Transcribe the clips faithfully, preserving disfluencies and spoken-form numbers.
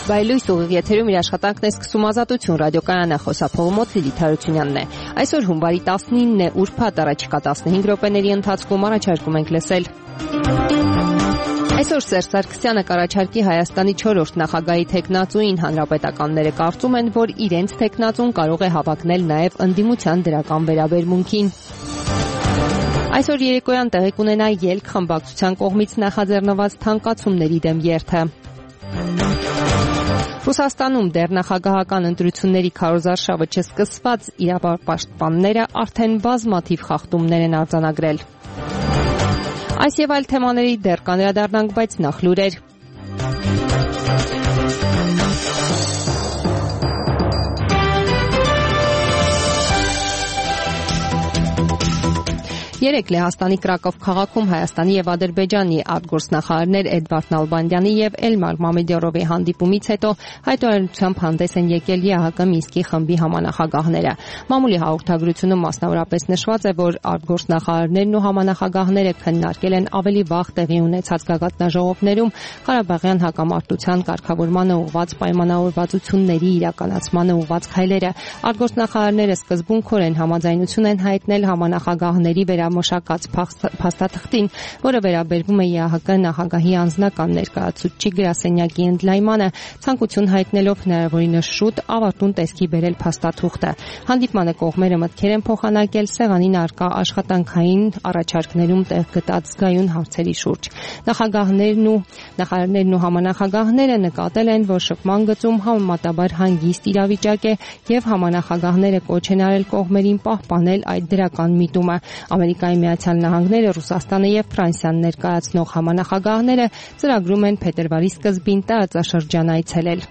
Բայլույս ուղիղ եթերում իր աշխատանքն է սկսում Ազատություն ռադիոկայանը, խոսափողմոց Լիլիթ Հարությունյանն է։ Այսօր հունվարի տասնինն է, ուրբաթ, առաջիկա տասնհինգ րոպեների ընթացքում առաջարկում ենք լսել։ Այսօր Սերժ Սարգսյանը կառաջարկի Հայաստանի չորրորդ նախագահի թեկնածուին, հանրապետականները կարծում են, որ իրենց թեկնածուն կարող է հավակնել նաև ընդդիմության դրական վերաբերմունքին։ Այսօր երեկոյան տեղի կունենա ելք խմբակցության կողմից նախաձեռնված թանկացումների դեմ երթը։ Ռուսաստանում դեռ նախագահական ընտրությունների քարոզարշավը չսկսված իրավապաշտպանները արդեն բազմաթիվ խախտումներ են արձանագրել։ Այս եւ այլ թեմաների դեռ կանրադառնանք, բայց նախ լուրեր։ Երեկ Լեհաստանի Կրակով քաղաքում Հայաստանի եւ Ադրբեջանի արտգործնախարարներ Էդվարդ Նալբանդյանի եւ Էլմար Մամեդյարովի հանդիպումից հետո հայտարարությամբ հանդես են եկել ԵԱՀԿ Մինսկի խմբի համանախագահները։ Մամուլի հաղորդագրությունում մասնավորապես նշված է, որ արտգործնախարարներն ու համանախագահները քննարկել են ավելի վաղ տեղի ունեցած գագաթնաժողովներում Ղարաբաղյան հակամարտության կարգավորմանը ուղղված պայմանավորվածությունների իրականացմանը ուղղված քայլերը։ Արտգործնախարարները սկզբունքորեն համաձայնություն են հայտնել համանախագահների վերա մշակած փաստաթղթին, որը վերաբերվում է ԵԱՀԿ նախագահի անձնական ներկայացուցչի գրասենյակի ընդլայնմանը, ցանկություն հայտնելով հնարավորինս շուտ ավարտուն տեսքի բերել փաստաթուղթը։ Հանդիպմանը կողմերը մտքեր են փոխանակել սեղանին առկա աշխատանքային առաջարկներում տեղ գտած զգայուն հարցերի շուրջ։ Նախագահներն ու նախարարներն ու համանախագահները նկատել են, որ շփման գծում համեմատաբար հանգիստ իրավիճակ է եւ համանախագահները կոչ են արել կողմերին պահպանել այդ դրական միտումը։ Ամերիկայի Միացյալ Նահանգները, Ռուսաստանը եւ Ֆրանսիան ներկայացնող համանախագահները ծրագրում են փետրվարի սկզբին տարածաշրջան այցելել։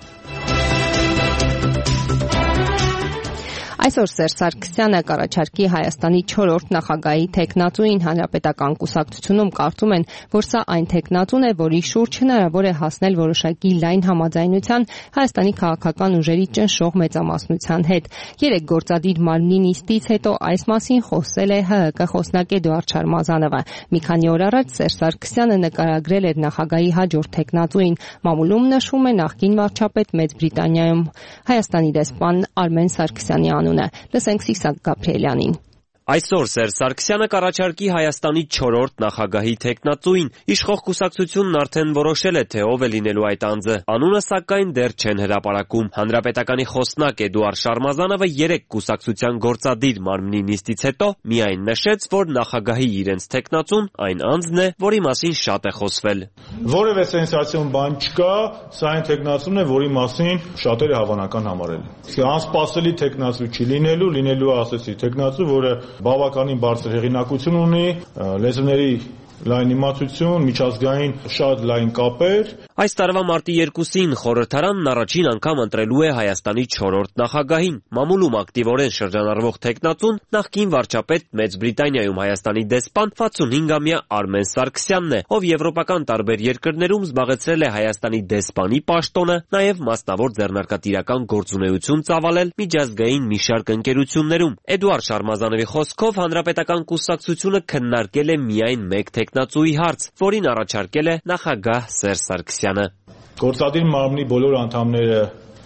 Այսօր Սերժ Սարգսյանը կառաջարկի Հայաստանի չորրորդ նախագահի թեկնածուին, հանրապետական կուսակցությունում կարծում են, որ սա այն թեկնածուն է, որի շուրջ հնարավոր է հասնել որոշակի լայն համաձայնության Հայաստանի քաղաքական ուժերի ճնշող մեծամասնության հետ։ Երեք գործադիր մարմնի նիստից հետո այս մասին խոսել է ՀՀԿ խոսնակ Էդուարդ Շարմազանովը։ Մի քանի օր առաջ Սերժ Սարգսյանը նկարագրել էր նախագահի հաջորդ թեկնածուին։ Մամուլում նշվում է նախկին վարչապետ Մեծ Բրիտանիայում Հայաստանի դեսպան Արմեն Սարգսյանի անունը։ Լսենք Սիսակ Գաբրիելյանին։ Այսօր Սերժ Սարգսյանը կառաջարկի Հայաստանի չորրորդ նախագահի թեկնածուին։ Իշխող կուսակցությունն արդեն որոշել է, թե ով է լինելու այդ անձը։ Անունը սակայն դեռ չեն հրապարակում։ Հանրապետականի խոսնակ Էդուարդ Շարմազանովը երեք կուսակցության գործադիր մարմնի նիստից հետո միայն նշեց, որ նախագահի իրենց թեկնածուն այն անձն է, որի մասին շատ է խոսվել։ Որևէ սենսացիոն բան չկա, սա այն թեկնածուն է, որի մասին շատերը հավանական համարել են։ Անսպասելի թեկնածու չի լինելու, լինելու ասեցի թեկնածու, որը բավականին բարձր հեղինակություն ունի, լեզուների լայն իմացություն, միջազգային շատ լայն կապեր։ Այս տարվա մարտի երկուսին խորհրդարանն առաջին անգամ ընտրելու է Հայաստանի չորրորդ նախագահին։ Մամուլում ակտիվորեն շրջանառվող թեկնածուն նախկին վարչապետ Մեծ Բրիտանիայում Հայաստանի դեսպան վաթսունհինգամյա Արմեն Սարգսյանն է, ով եվրոպական տարբեր երկրներում զբաղեցրել է Հայաստանի դեսպանի պաշտոնը, նաև մասնավոր ձեռնարկատիրական գործունեություն ծավալել միջազգային մի շարք ընկերություններում։ Էդուարդ Շարմազանովի խոսքով հանրապետական կուսակցությունը քննարկել է միայն մեկ թեկնածուի հարց, որին առաջարկել է նախագահ Սերժ Սարգսյանը։ Գործադիր մարմնի բոլոր անդամները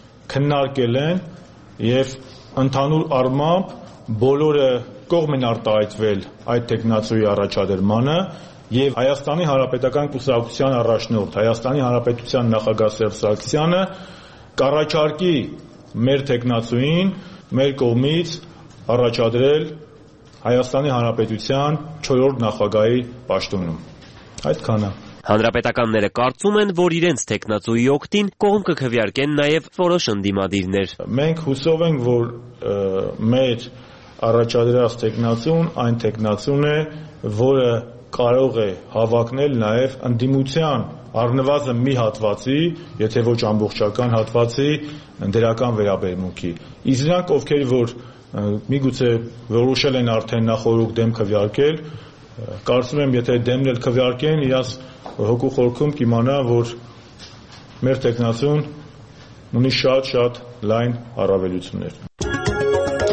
քննարկել են եւ ընդհանուր առմամբ բոլորը կողմ են արտահայտվել այդ թեկնածուի առաջադրմանը եւ Հայաստանի Հանրապետական կուսակցության առաջնորդ Հայաստանի Հանրապետության նախագահ Սերժ Սարգսյանը կառաջարկի մեր թեկնածուին մեր կողմից առաջադրել Հայաստանի Հանրապետության չորրորդ նախագահի պաշտոնում։ Այդքանը։ Հանրապետականները կարծում են, որ իրենց թեկնածուի օգտին կողմ կքվեարկեն նաև որոշ ընդդիմադիրներ։ Մենք հուսով ենք, որ մեր առաջադրած թեկնածուն այն թեկնածուն է, որը կարող է հավակնել նաև ընդդիմության առնվազն մի հատվածի, եթե ոչ ամբողջական հատվածի դրական վերաբերմունքի։ Իսկ նրանք, ովքեր որ միգուցե որոշել են արդեն նախորդ դեմ քվեարկել, կարծում եմ, եթե դեմն էլ քվեարկեն, իրաց հոգու խորքում կիմանա, որ մեր թեկնածուն ունի շատ-շատ լայն առավելություններ։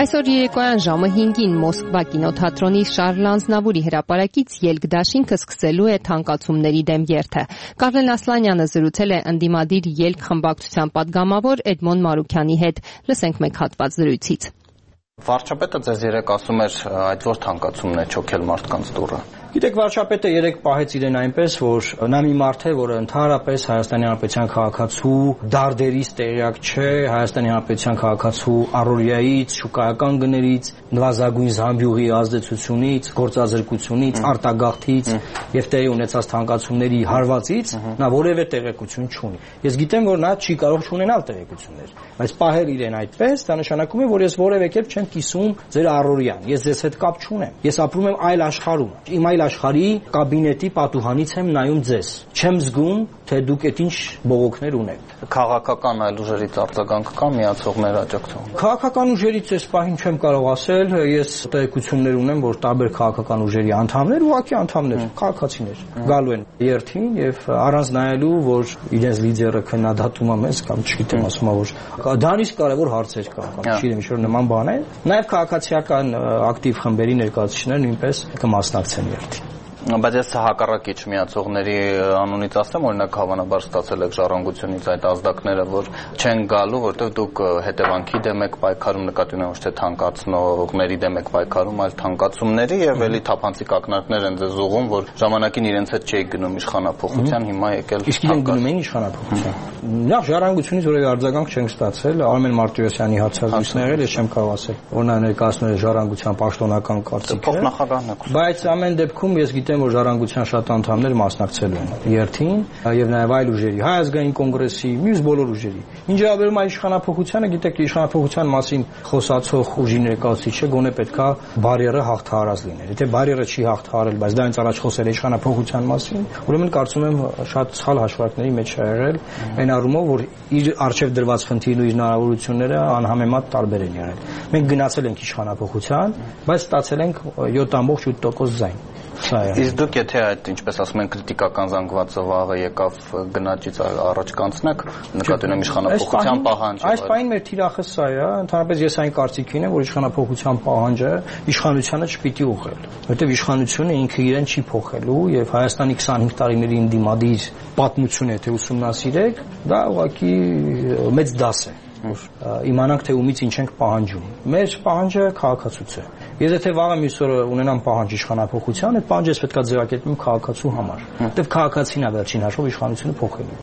Այսօր երեկոյան ժամը հինգին Մոսկվա կինոթատրոնի Շարլ Ազնավուրի հրապարակից ելք դաշինքը սկսելու է թանկացումների դեմ երթը։ Կարլեն Ասլանյանը զրուցել է ընդդիմադիր ելք խմբակցության պատգամավոր Էդմոն Մարուքյանի հետ։ Լսենք մեկ հատված զրույցից։ Վարչապետը ձեզ երեք ասում էր այդ որ թանկացումն է չոքել մարդկանց դուռը։ Գիտեք, վարչապետը երեք պահեց իրեն այնպես, որ նա մի մարդ է, որը ընդհանրապես Հայաստանի Հանրապետության քաղաքացու դարդերից տեղյակ չէ, Հայաստանի Հանրապետության քաղաքացու առօրյայից, շուկայական գներից, նվազագույն զամբյուղի ազդեցությունից, գործազրկությունից, արտագաղթից եւ տեղի ունեցած թանկացումների հարվածից նա որևէ տեղեկություն չունի։ Ես գիտեմ, որ նա չի կարող չունենալ տեղեկություններ, բայց պահել իրեն այդպես, դա նշանակում է, որ ես որևէ կերպ չեմ կիսում ձեր առօրյան, ես ձեզ հետ կապ չունեմ։ Ես ապրում եմ այլ աշխարհում։ Իմ այլ աշխարհի կաբինետի պատուհանից եմ նայում ձեզ։ Չեմ զգում, թե դուք այդ ինչ բողոքներ ունեք։ Քաղաքական այլ ուժերից արձագանք կա միացողներ աջակցող։ Քաղաքական ուժերից այս պահին չեմ կարող ասել, ես տեղեկություններ ունեմ, որ տարբեր քաղաքական ուժերի անդամներ, ուղղակի անդամներ, քաղաքացիներ գալու են երթին եւ առանց նայելու, որ իրենց լիդերը քննադատում է մեզ կամ չգիտեմ, ասում է, որ դրանից կարևոր հարցեր կան, կամ չգիտեմ, ինչ որ նման բան է։ Նաեւ քաղաքացիական ակտիվ խմբերի ներկայացուցիչները նույնպես կմասնակցեն երթին։ Բայց ես հակառակիչ միացողների անունից ասեմ, օրինակ հավանաբար ստացել եք ժառանգությունից այդ ազդակները, որ չեն գալու, որտեղ դուք հետևանքի դեմ եք պայքարում, նկատի ունեմ ոչ թե թանկացնողների դեմ եք պայքարում, այլ թանկացումների եւ էլի թափանցիկ ակնարկներ են ձեզ ուղղում, որ ժամանակին իրենց հետ չէիք գնում իշխանափոխության, հիմա եկել։ Իսկ իրենք գնում են իշխանափոխության։ Նախ ժառանգությունից որևէ արձագանք չենք ստացել, Արմեն Մարտիրոսյանի հարցազրույցն եղել, ես չեմ կարող ասել, որ նա ներկայացնում է ժառանգության պաշտոնական կարծիքը։ Փոխնախագահն է։ Բայց ամեն դեպքում ես գիտեմ, որ ժառանգության շատ անդամներ մասնակցելու են երթին եւ նաեւ այլ ուժերի, Հայ ազգային կոնգրեսի, մյուս բոլոր ուժերի։ Ինչ վերաբերում է իշխանափոխությանը, գիտեք, իշխանափոխության մասին խոսացող ուժի ներկայացուցիչը գոնե պետքա բարիերը հաղթահարած լիներ։ Եթե բարիերը չի հաղթահարել, բայց դա ինձ առաջ խոսել է իշխանափոխության մասին, ուրեմն կարծում եմ շատ սխալ հաշվարկների մեջ է եղել, այն առումով, որ իր արժեվ դրված խնդիրն ու իր հնարավորությունները անհամեմատ տարբեր են եղել։ Մենք գնացել ենք իշխանափոխության, բայց ստացել ենք յոթ ամբողջ ութ տոկոս ձայն։ Իսկ դուք եթե այդ, ինչպես ասում են, քրիտիկական զանգվածը վաղը եկավ գնաճից առաջ կանցնեք, նկատի ունեմ իշխանափոխության պահանջը։ Այս պահին մեր թիրախը սա է, ընդհանրապես ես այն կարծիքին եմ, որ իշխանափոխության պահանջը իշխանությանը չպիտի ուղղել, որովհետև իշխանությունը ինքը իրեն չի փոխելու եւ Հայաստանի քսանհինգ տարիների ընդդիմադիր պատմությունը, եթե ուսումնասիրեք, դա ուղղակի մեծ դաս է։ Որ իմանանք թե ումից ինչ ենք պահանջում։ Մեր պահանջը քաղաքացուց է։ Ես եթե վաղը մյուս օրը ունենամ պահանջ իշխանափոխության, այդ պահանջը պետք է ձևակերպեմ քաղաքացու համար։ Որտեվ քաղաքացին է վերջին հաշվով իշխանությունը փոխելու։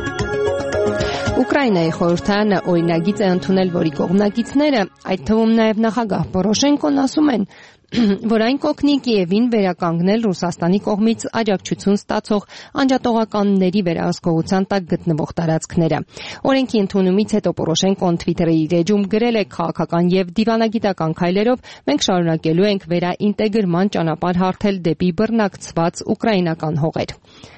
Ուկրաինայի խորհրդարանը օրինագիծ է ընդունել, որի կողմնակիցները, այդ թվում նաև նախագահ Պորոշենկոն, ասում են, որ այն կօգնի Կիևին վերականգնել Ռուսաստանի կողմից աջակցություն ստացող անջատողականների վերահսկողության տակ գտնվող տարածքները։ Օրենքի ընդունումից հետո Պորոշենկոն Twitter-ի իր էջում գրել է քաղաքական եւ դիվանագիտական քայլերով մենք շարունակելու ենք վերաինտեգրման ճանապարհ հարթել դեպի բռնակցված ուկրաինական հողեր։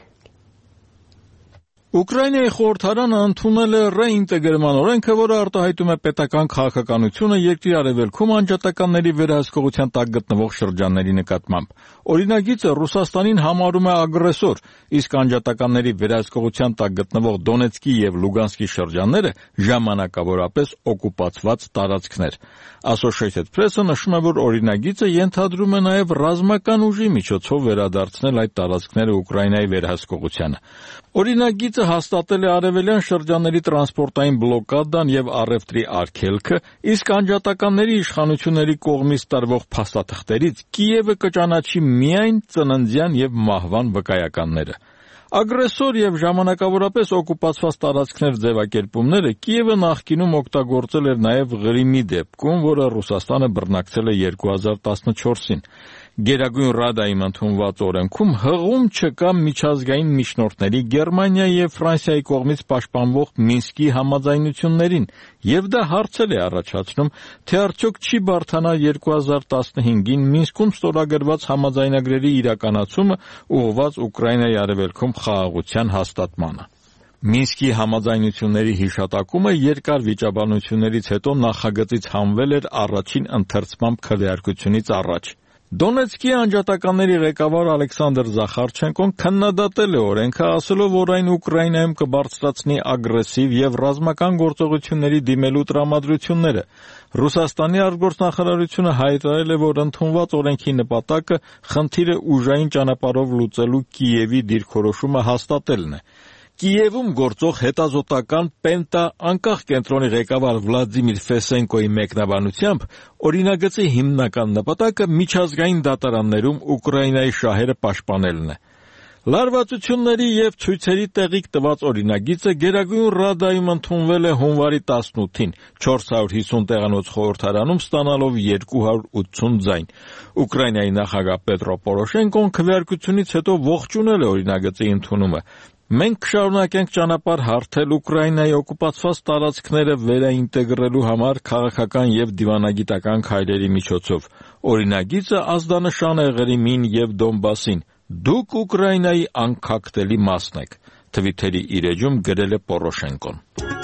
Ուկրաինայի խորհրդարանը ընդունել է ռեինտեգրման օրենքը, որը արտահայտում է պետական քաղաքականությունը երկրի արևելքում անջատականների վերահսկողության տակ գտնվող շրջանների նկատմամբ։ Օրինագիծը Ռուսաստանին համարում է ագրեսոր, իսկ անջատականների վերահսկողության տակ գտնվող Դոնեցկի եւ Լուգանսկի շրջանները ժամանակավորապես օկուպացված տարածքներ։ Associated Press-ը նշում է, որ օրինագիծը ենթադրում է նաև ռազմական ուժի միջոցով վերադարձնել այդ տարածքները Ուկրաինայի վերահսկողությանը։ Օրինագիծը հաստատել է արևելյան շրջանների տրանսպորտային բլոկադան եւ առևտրի արգելքը, իսկ անջատականների իշխանությունների կողմից տրվող փաստաթղթերից Կիևը կճանաչի միայն ծննդյան եւ մահվան վկայականները։ Ագրեսոր եւ ժամանակավորապես օկուպացված տարածքներ ձևակերպումները Կիևը նախկինում օգտագործել էր նաեւ Ղրիմի դեպքում, որը Ռուսաստանը բռնակցել է երկու հազար տասնչորսին։ Գերագույն Ռադայում ընդունված օրենքում հղում չկա միջազգային միջնորդների Գերմանիայի եւ Ֆրանսիայի կողմից պաշտպանվող Մինսկի համաձայնություններին, եւ դա հարցեր է առաջացնում, թե արդյոք չի բարթանա երկու հազար տասնհինգին Մինսկում ստորագրված համաձայնագրերի իրականացումը ուղղված Ուկրաինայի արևելքում խաղաղության հաստատմանը։ Մինսկի համաձայնությունների հիշատակումը երկար վիճաբանություններից հետո նախագծից հանվել էր առաջին ընթերցման քվեարկությունից առաջ։ Դոնեցկի անջատականների ղեկավար Ալեքսանդր Զախարչենկոն քննադատել է օրենքը, ասելով, որ այն Ուկրաինայում կբարձրացնի ագրեսիվ եւ ռազմական գործողությունների դիմելու տրամադրությունները։ Ռուսաստանի արտգործնախարարությունը հայտարարել է, որ ընդունված օրենքի նպատակը խնդիրը ուժային ճանապարհով լուծելու Կիևի դիրքորոշումը հաստատելն է։ Կիևում գործող հետազոտական Պենտա անկախ կենտրոնի ղեկավար Վլադիմիր Ֆեսենկոյի մեկնաբանությամբ օրինագծի հիմնական նպատակը միջազգային դատարաններում Ուկրաինայի շահերը պաշտպանելն է։ Լարվածությունների եւ ցույցերի տեղիք տված օրինագիծը Գերագույն Ռադայում ընդունվել է հունվարի տասնութին չորս հարյուր հիսուն տեղանոց խորհրդարանում, ստանալով երկու հարյուր ութսուն ձայն։ Ուկրաինայի նախագահ Պետրո Պորոշենկոն քվեարկությունից հետո ողջունել է օրինագծի ընդունումը։ Մենք կշարունակենք ճանապարհ հարթել Ուկրաինայի օկուպացված տարածքները վերաինտեգրելու համար քաղաքական եւ դիվանագիտական քայլերի միջոցով։ Օրինագիծը ազդանշան է Ղրիմին եւ Դոնբասին։ Դուք Ուկրաինայի անկախտելի մասն եք, Թվիթերի իր էջում գրել է Պորոշենկոն։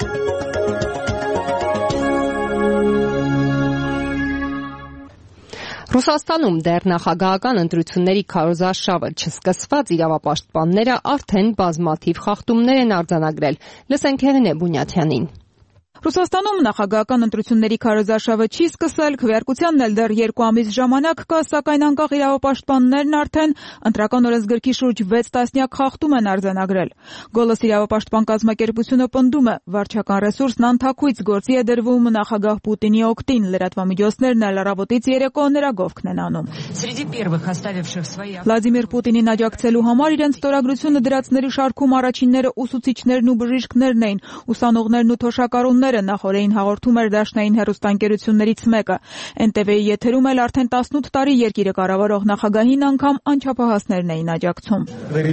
Ռուսաստանում դեռ նախագահական ընտրությունների քարոզարշավը չսկսված իրավապաշտպանները արդեն բազմաթիվ խախտումներ են արձանագրել։ Լսենք Հեղինե Բունյաթյանին։ Ռուսաստանում նախագահական ընտրությունների քարոզարշավը չի սկսել, քվեարկությանն էլ դեռ երկու ամիս ժամանակ կա, սակայն անկախ իրավապաշտպաններն արդեն ընտրական օրենսգրքի շուրջ վեց տասնյակ խախտում են արձանագրել։ Գոլոս իրավապաշտպան կազմակերպությունը պնդում է, վարչական ռեսուրսն անթաքույց գործի է դրվում նախագահ Պուտինի օգտին, լրատվամիջոցներն էլ առավոտից երեկո նրագովքն են անում։ Վլադիմիր Պուտինին աջակցելու համար իրենց ստորագրությունը դրածների շարքում առաջինները ուսուցիչներն ու բժիշկներն էին, ուսանողներն ու թոշակառուները նախորդին հաղորդում էր դաշնային հեռուստաընկերություններից մեկը։ Էն տե վեի եթերում էլ արդեն տասնութ տարի երկիրը կառավարող նախագահին անգամ անչափահասներն էին աջակցում։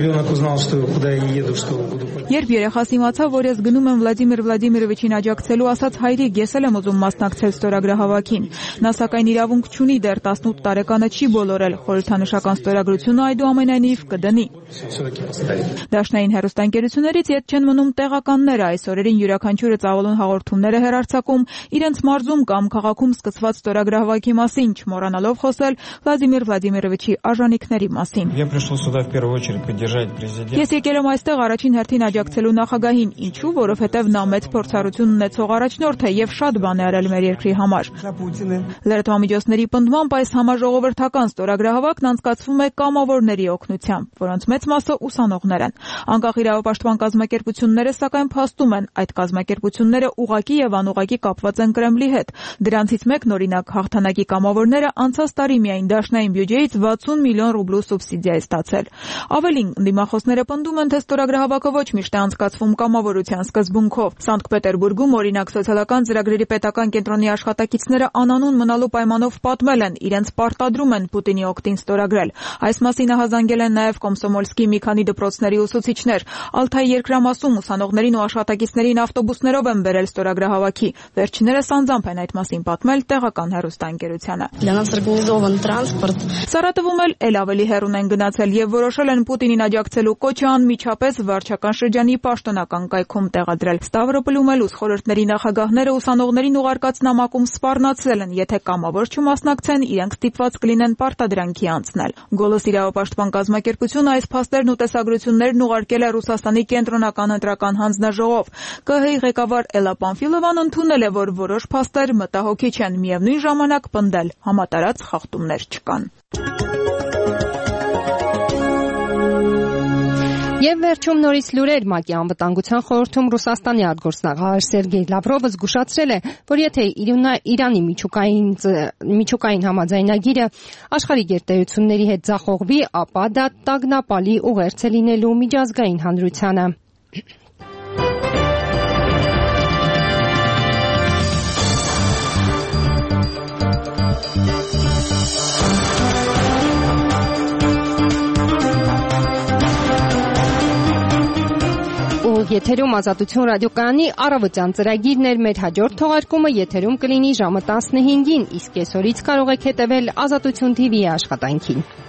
Երբ երեխաս իմացավ, որ ես գնում եմ Վլադիմիր Վլադիմիրովիչին աջակցելու, ասաց հայրիկ, ես էլ եմ ուզում մասնակցել ստորագրահավաքին։ Նա սակայն իրավունք չունի, դեռ տասնութ տարեկանը չի բոլորել, խորհրդանշական ստորագրությունը այդուամենայնիվ կդնի։ Դաշնային հեռուստաընկերություններից ետ չեն մնում տեղականները, այս օրերին յուրաքանչյուրը ծավալուն հաղորդումները հեռարձակում իրենց մարզում կամ քաղաքում սկսված ստորագրահավաքի մասին, չմոռանալով խոսել Վլադիմիր Վլադիմիրովիչի արժանինքների մասին։ Ես եկել եմ այստեղ առաջին հերթին աջակցելու նախագահին, ինչու, որովհետև նա մեծ փորձառություն ունեցող առաջնորդ է եւ շատ բան է արել մեր երկրի համար։ Լրատվամիջոցների պնդմամբ այս համաժողովրդական ստորագրահավաքն անցկացվում է կամավորների օգնությամբ, որոնց մեծ մասը ուսանողներ են։ Անկախ իրավապաշտպան կազմակերպությունները սակայն փաստում են, այդ կազմակերպությունները ուղղակի եւ անուղղակի կապված են Կրեմլի հետ։ Դրանցից մեկն օրինակ հաղթանակի կամավորները անցած տարի միայն դաշնային բյուջեից վաթսուն միլիոն ռուբլու սուբսիդիա է ստացել։ Ավելին, դիմախոսները պնդում են, թե ստորագրահավաքը ոչ միշտ է անցկացվում կամավորության սկզբունքով։ Սանկտ Պետերբուրգում օրինակ սոցիալական ծրագրերի պետական կենտրոնի աշխատակիցները անանուն մնալու պայմանով պատմել են, իրենց պարտադրում են Պուտինի օգտին ստորագրել։ Այս մասին ահազանգել են նաեւ Կոմսոմոլսկի մի քանի դպրոցների ուսուցիչներ։ Ալթայի երկրամասում ուսանողներին ու աշխատակիցներին ավտոբուսներով են բերել ստորագրահավաքի։ Վերջիններս անձամբ են այդ մասին պատմել տեղական հեռուստաընկերությանը։ Սարատովում էլ ավելի հեռուն են գնացել եւ որոշել են Պուտինին աջակցելու կոչը անմիջապես վարչական շրջանի պաշտոնական կայքում տեղադրել։ Ստավրոպոլում էլ ուսխորհրդների նախագահները ուսանողներին ուղարկած նամակում սպառնացել են, եթե կամավոր չմասնակցեն, իրենք ստիպված կլինեն պարտադրանքի անցնել։ Գոլոս իրավապաշտպան կազմակերպությունը այս փաստերն ու տեսագրություններն ուղարկել է Ռուսաստանի կենտրոնական ընտրական հանձնաժողով։ ԿՀ-ի ղեկավար Էլա Պանֆիլովան ընդունել է, որ որոշ փաստեր մտահոգիչ են, միևնույն ժամանակ պնդել համատարած խախտումներ չկան։ Եվ վերջում նորից լուրեր ՄԱԿ-ի անվտանգության խորհրդում Ռուսաստանի արտգործնախարար Սերգեյ Լավրովը զգուշացրել է, որ եթե Իրանի միջուկային միջուկային համաձայնագիրը աշխարհի գերտերությունների հետ ձախողվի, ապա դա տագնապալի ուղերձ է լինելու միջազգային հանրությանը։ Եթերում Ազատություն ռադիոկայանի առավոտյան ծրագիրն էր, մեր հաջորդ թողարկումը եթերում կլինի ժամը տասնհինգին, իսկ այսօրից կարող եք հետևել Ազատություն թիվիի աշխատանքին։